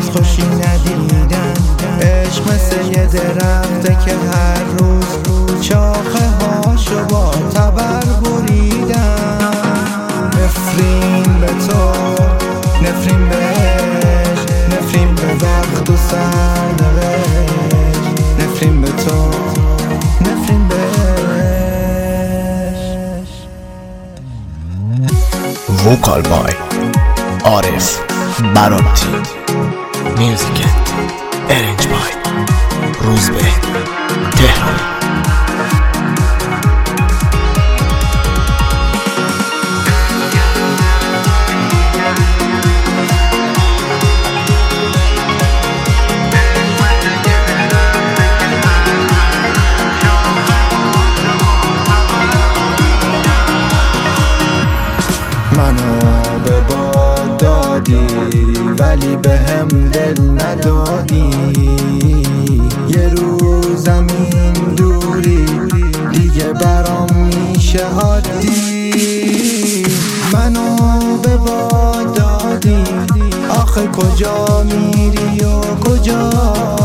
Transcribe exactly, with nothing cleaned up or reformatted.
هنوز خوشی ندیدن. عشق مثل یه درخته که هر روز شاخه هاشو با تبر بریدن. نفرین به تو، نفرین بهش، نفرین به وقت و سرنوشت، نفرین به تو، نفرین بهش. Vocal by عارف براتی. Music arranged by روزبه تهرانی. منو به باد دادی ولی به هم دل ندادی. یه روزم این دوری دیگه برام میشه عادی. منو به باد دادی، آخه کجا میری و کجا